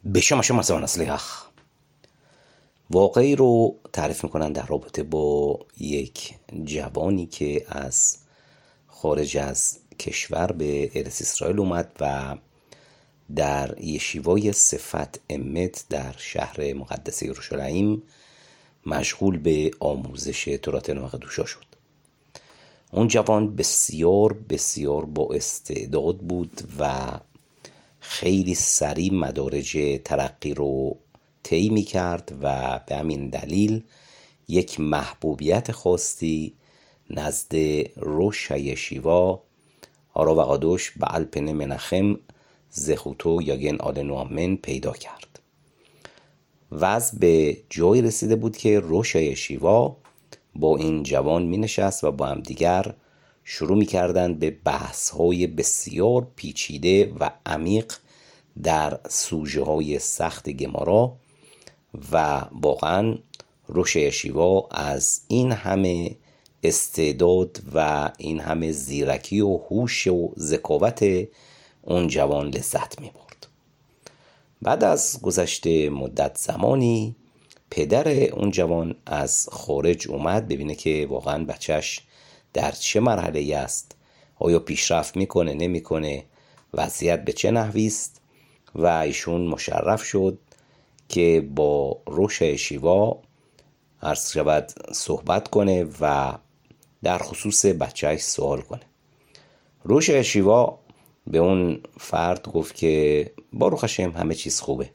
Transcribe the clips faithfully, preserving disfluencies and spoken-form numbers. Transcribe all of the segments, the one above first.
בשم شما مسلح واقعی رو تعریف میکنن در رابطه با یک جوانی که از خارج از کشور به ارث اسرائیل اومد و در یشیوای صفت امت در شهر مقدس یروشلایم مشغول به آموزش تورات نوح قدوشا شد. اون جوان بسیار بسیار با استعداد بود و خیلی سریع مدارج ترقی رو طی می کرد و به همین دلیل یک محبوبیت خاصی نزد روش یشیوا آرا و قادوش به الپن منخم زخوتو یاگن آل نوامن پیدا کرد. وضع به جایی رسیده بود که روش یشیوا با این جوان می نشست و با هم دیگر شروع می کردن به بحث های بسیار پیچیده و عمیق در سوژه های سخت گمارا و واقعا روش یشیوا از این همه استعداد و این همه زیرکی و هوش و ذکاوت اون جوان لذت می برد. بعد از گذشت مدت زمانی پدر اون جوان از خارج اومد ببینه که واقعا بچهش در چه مرحله است، آیا پیشرفت میکنه نمیکنه، وضعیت به چه نحوی است و ایشون مشرف شد که با روش یشیوا عرض شود صحبت کنه و در خصوص بچهش سوال کنه. روش یشیوا به اون فرد گفت که باروخ هشم همه چیز خوبه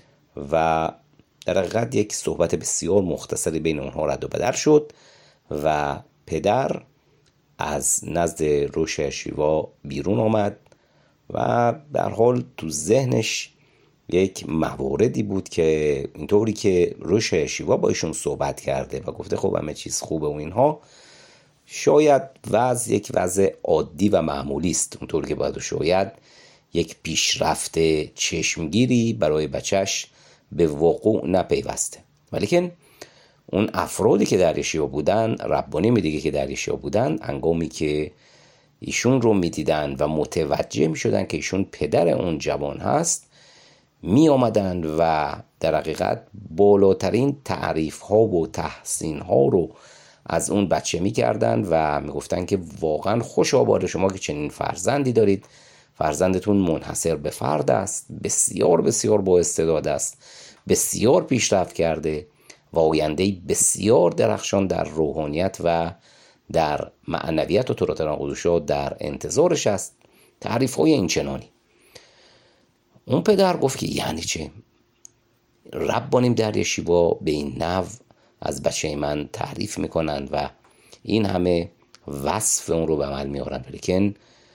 و در حقیقت یک صحبت بسیار مختصری بین اونها رد و بدل شد و پدر از نزد روش یشیوا بیرون آمد و در حال تو ذهنش یک مواردی بود که اینطوری که روش یشیوا با ایشون صحبت کرده و گفته خب همه چیز خوبه و اینها، شاید وضع یک وضع عادی و معمولی است، اونطوری که باید شاید یک پیشرفت چشمگیری برای بچهش به وقوع نپیوسته. ولیکن اون افرادی که در یشیوا بودن، ربانی میگه که در یشیوا بودن، انگامی که ایشون رو میدیدن و متوجه میشدن که ایشون پدر اون جوان هست، می آمدن و در حقیقت بالاترین تعریف ها و تحسین ها رو از اون بچه می کردن و می گفتن که واقعا خوش آباد شما که چنین فرزندی دارید، فرزندتون منحصر به فرد است، بسیار بسیار با استعداد است، بسیار پیشرفت کرده و آینده بسیار درخشان در روحانیت و در معنویت و تورات نوح قدوشا در انتظارش است. تعریف های این چنانی. اون پدر گفت که یعنی چه؟ ربانیم در یشیوا به این نحو از بچه من تعریف میکنن و این همه وصف اون رو به عمل میارن، ولیکن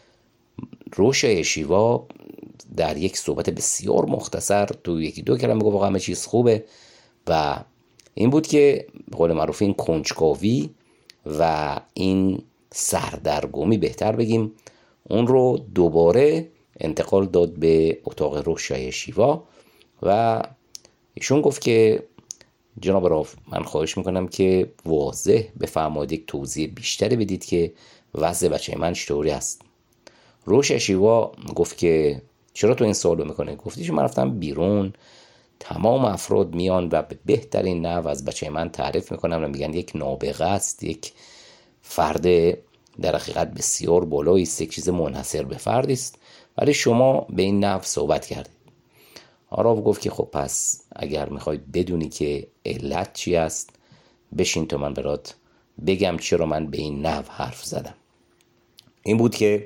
روش یشیوا در یک صحبت بسیار مختصر تو یکی دو کلمه گفت همه چیز خوبه و این بود که به قول معروف این کنجکاوی و این سردرگمی بهتر بگیم اون رو دوباره انتقال داد به اتاق روش یشیوا و ایشون گفت که جناب راف، من خواهش میکنم که واضح بفرمایید، یک توضیح بیشتری بدید که وضع بچه من چطوری است. روش یشیوا گفت که چرا تو این سوالو میکنه؟ گفتی که من رفتم بیرون، تمام افراد میان و به بهترین نحو از بچه من تعریف میکنن و میگن یک نابغه است، یک فرد در حقیقت بسیار بالایی است، یک چیز منحصر به فرد است، ولی شما به این نحو صحبت کردید. آراو گفت که خب پس اگر میخواید بدونی که علت چی است، بشین تا من برات بگم چرا من به این نحو حرف زدم. این بود که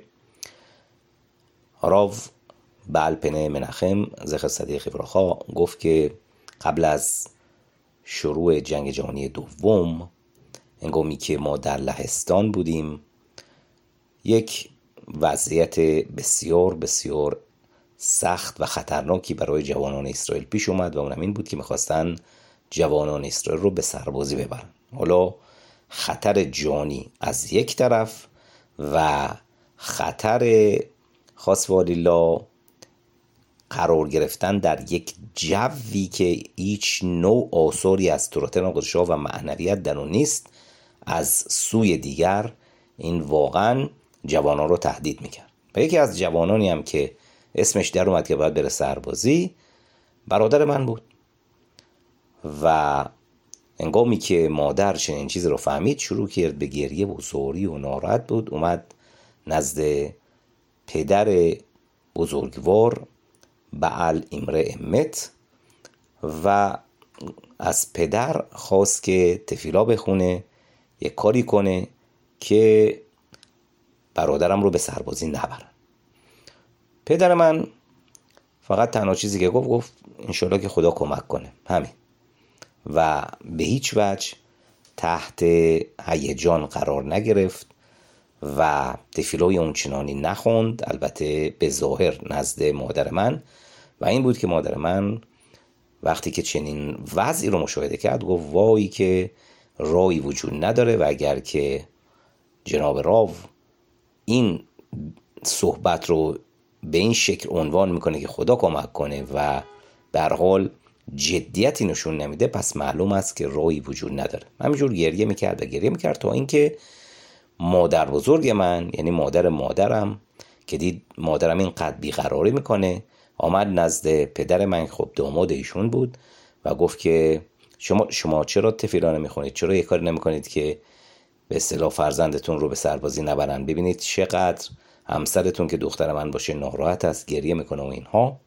آراو به الپن منخم زخر صدیق ابراخا گفت که قبل از شروع جنگ جهانی دوم، هنگامی که ما در لهستان بودیم، یک وضعیت بسیار بسیار سخت و خطرناکی برای جوانان اسرائیل پیش اومد و اونم این بود که میخواستن جوانان اسرائیل رو به سربازی ببرن. حالا خطر جانی از یک طرف و خطر خاص والیلا قرار گرفتن در یک جوی که هیچ نوع آثاری از تورات نوح قدوشا و معنویت در اون نیست از سوی دیگر، این واقعا جوانان رو تهدید میکرد. و یکی از جوانانی هم که اسمش در اومد که باید بره سربازی، برادر من بود. و هنگامی که مادر چنین چیزی رو فهمید شروع کرد به گریه و زاری و ناراحت بود. اومد نزد پدر بزرگوار بعل امرئ مت و از پدر خواست که تفیلا بخونه، یک کاری کنه که برادرم رو به سربازی نبرن. پدر من فقط تنها چیزی که گفت گفت انشالله که خدا کمک کنه، همین. و به هیچ وجه تحت هیجان قرار نگرفت و تفیلای اونچنانی نخوند، البته به ظاهر نزد مادر من. و این بود که مادر من وقتی که چنین وضعی رو مشاهده کرد گفت وای که رایی وجود نداره و اگر که جناب راو این صحبت رو به این شکل عنوان میکنه که خدا کمک کنه و به هر حال جدیتی نشون نمیده، پس معلوم است که رایی وجود نداره. همینجور گریه میکرد و گریه میکرد تا اینکه مادر بزرگ من، یعنی مادر مادرم، که دید مادرم اینقدر بیقراری میکنه، آمد نزد پدر من، خب داماد ایشون بود، و گفت که شما شما چرا تفیلا نمیخونید؟ چرا یه کاری نمیکنید که به اصطلاح فرزندتون رو به سربازی نبرن؟ ببینید چقدر همسرتون که دختر من باشه ناراحت است، گریه میکنه و اینها.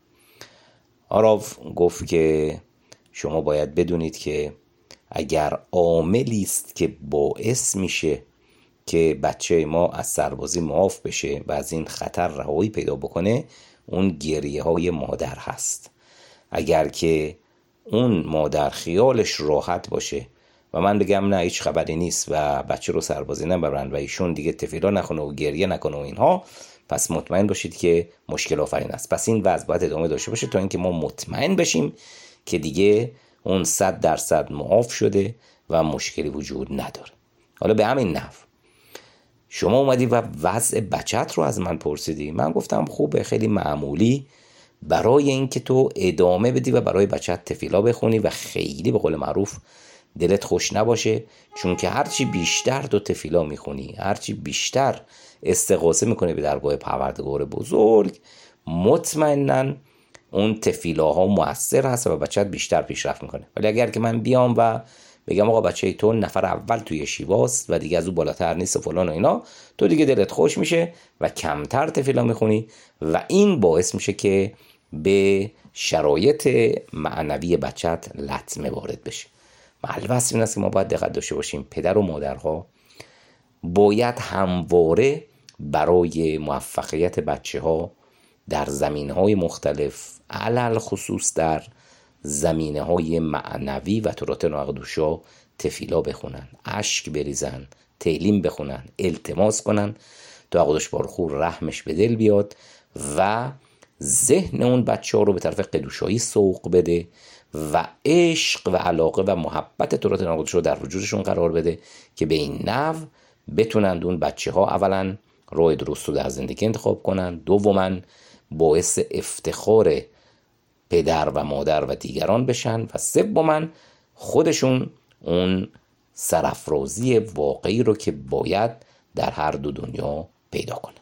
آراف گفت که شما باید بدونید که اگر عاملی است که باعث میشه که بچه ما از سربازی معاف بشه و از این خطر رهایی پیدا بکنه، اون گریه های مادر هست. اگر که اون مادر خیالش راحت باشه و من بگم نه هیچ خبری نیست و بچه رو سربازی نبرن و ایشون دیگه تفیلا نکنه و گریه نکنه و اینها، پس مطمئن باشید که مشکل آفرین است. پس این وضع باید ادامه داشته باشه تا اینکه ما مطمئن بشیم که دیگه اون صد درصد معاف شده و مشکلی وجود نداره. حالا به همین نحو شما اومدی و وضع بچت رو از من پرسیدی. من گفتم خوبه، خیلی معمولی، برای اینکه تو ادامه بدی و برای بچت تفیلا بخونی و خیلی به قول معروف دلت خوش نباشه، چون که هرچی بیشتر تو تفیلا میخونی، هرچی بیشتر استغاثه میکنی به درگاه پروردگار بزرگ، مطمئناً اون تفیلاها مؤثر هست و بچت بیشتر پیشرفت میکنه. ولی اگر که من بیام و بگم آقا بچه تو نفر اول توی شیواست و دیگه از اون بالاتر نیست فلان و اینا، تو دیگه دلت خوش میشه و کمتر تفیلا میخونی و این باعث میشه که به شرایط معنوی بچت لطمه وارد بشه. البته این است که ما باید دقت داشته باشیم. پدر و مادرها باید همواره برای موفقیت بچه ها در زمینه های مختلف، علل خصوص در زمینه های معنوی و ترات ناقدوشا، تفیلا بخونن، اشک بریزن، تعلیم بخونن، التماس کنن تا عقدش بارخور رحمش به دل بیاد و ذهن اون بچه ها رو به طرف قدوشایی سوق بده و عشق و علاقه و محبت ترات ناقدوش رو در وجودشون قرار بده که به این نحو بتونند اون بچه ها اولا راه درست رو در زندگی انتخاب کنن، دوما باعث افتخار پدر و مادر و دیگران بشن و سوما خودشون اون سرافرازی واقعی رو که باید در هر دو دنیا پیدا کنن.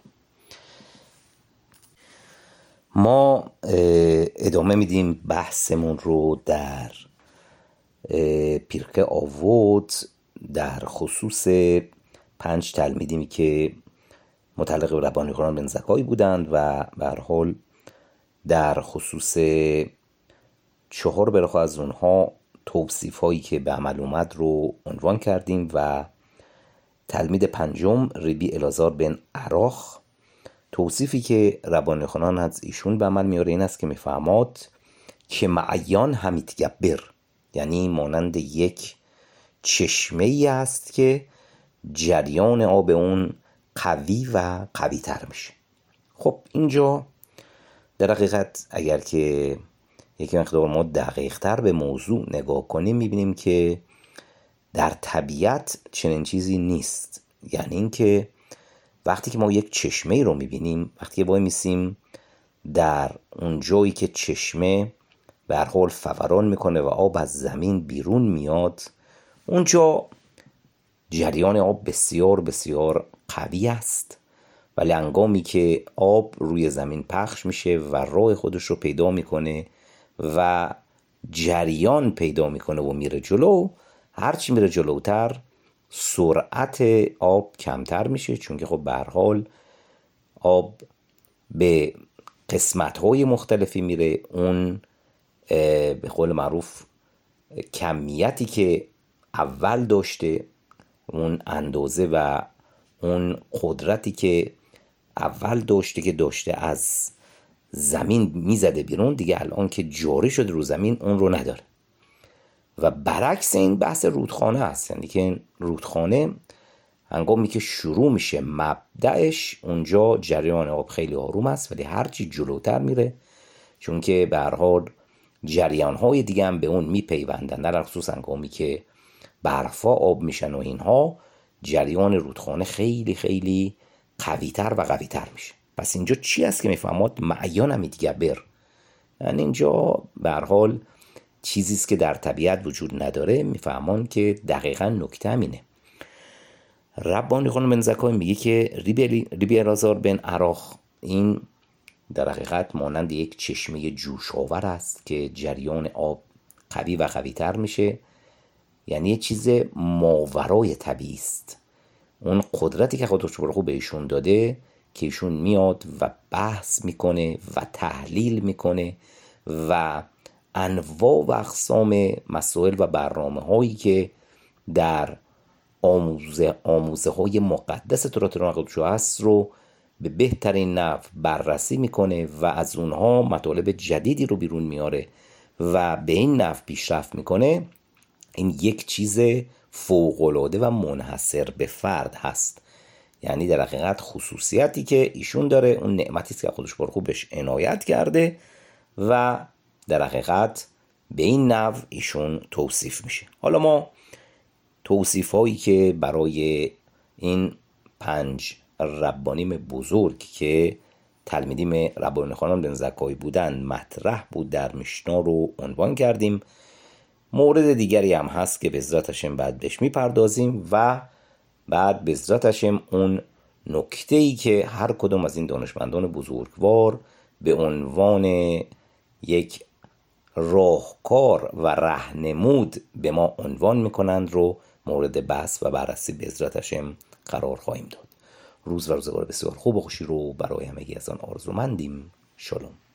ما ادامه میدیم بحثمون رو در پیرکه آوت در خصوص پنج تلمیدی که متعلق به ربانی قرآن بن زکایی بودند و به هر حال در خصوص چهار برخا از اونها توصیف هایی که به عمل اومد رو عنوان کردیم و تلمید پنجم ربی الازار بن عراخ، توصیفی که ربانی خانان از ایشون به عمل میاره این است که میفهماد که معیان همیت گبر، یعنی مانند یک چشمه ای است که جریان آب اون قوی و قوی تر میشه. خب اینجا در حقیقت اگر که یک مقدار ما دقیق تر به موضوع نگاه کنیم میبینیم که در طبیعت چنین چیزی نیست. یعنی این که وقتی که ما یک چشمه رو میبینیم، وقتی که وای میسیم در اون جایی که چشمه به هر حال فوران میکنه و آب از زمین بیرون میاد، اونجا جریان آب بسیار بسیار قوی است، ولی هنگامی که آب روی زمین پخش میشه و راه خودش رو پیدا میکنه و جریان پیدا میکنه و میره جلو، هرچی میره جلوتر سرعت آب کمتر میشه، چون که خب به هر حال آب به قسمت‌های مختلفی میره. اون به قول معروف کمیتی که اول داشته، اون اندازه و اون قدرتی که اول داشته که داشته از زمین میزده بیرون، دیگه الان که جاری شده رو زمین اون رو نداره. و برعکس این بحث رودخانه هست، یعنی که رودخانه هنگامی که شروع میشه مبدأش اونجا جریان آب خیلی آروم است، ولی هرچی جلوتر میره، چون که به هر حال جریان‌های دیگه هم به اون میپیوندن، در خصوص هنگامی که برفا آب میشن و اینها، جریان رودخانه خیلی خیلی قویتر و قویتر میشه. پس اینجا چی است که میفهمد معیان هم دیگه بر، یعنی اینجا به هر حال چیزی است که در طبیعت وجود نداره. میفهمان که دقیقاً نکته همینه. ربانی خانم بن زکای میگه که ریبی الازار بن عراخ این در حقیقت مانند یک چشمه جوش آور است که جریان آب قوی و قوی تر میشه، یعنی یه چیز ماورای طبیعی است. اون قدرتی که خدا سبحانه به ایشون داده که ایشون میاد و بحث میکنه و تحلیل میکنه و انواع و اقسام مسائل و برنامه هایی که در آموزه آموزه های مقدس تورات القدس هست رو به بهترین نحو بررسی میکنه و از اونها مطالب جدیدی رو بیرون میاره و به این نحو پیشرفت میکنه. این یک چیز فوق‌العاده و منحصر به فرد هست، یعنی در حقیقت خصوصیتی که ایشون داره اون نعمتی است که خودش بر خوبش عنایت کرده و در حقیقت به این نحو ایشون توصیف میشه. حالا ما توصیف هایی که برای این پنج ربانیم بزرگ که تلمیدیم ربانی خانم بن زکای بودن مطرح بود در میشنا رو عنوان کردیم. مورد دیگری هم هست که به عزت هاشم بعد بهش میپردازیم و بعد به عزت هاشم اون نکته‌ای که هر کدوم از این دانشمندان بزرگوار به عنوان یک راهکار و راهنمود به ما عنوان میکنند رو مورد بحث و بررسی به عزت هاشم قرار خواهیم داد. روز و روزگار بسیار خوب و خوشی رو برای همگی از آن آرزومندیم. شالوم.